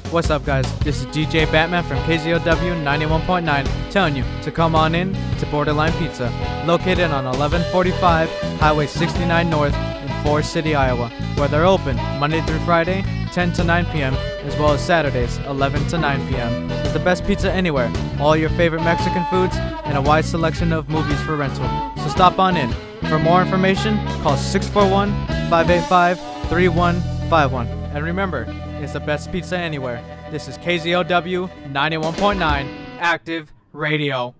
What's up, guys? This is DJ Batman from KZOW 91.9 telling you to come on in to Borderline Pizza, located on 1145 Highway 69 North in Forest City, Iowa, where they're open Monday through Friday, 10 to 9 p.m., as well as Saturdays, 11 to 9 p.m. It's the best pizza anywhere, all your favorite Mexican foods, and a wide selection of movies for rental. So stop on in. For more information, call 641-585-3151. And remember, it's the best pizza anywhere. This is KZOW 91.9 Active Radio.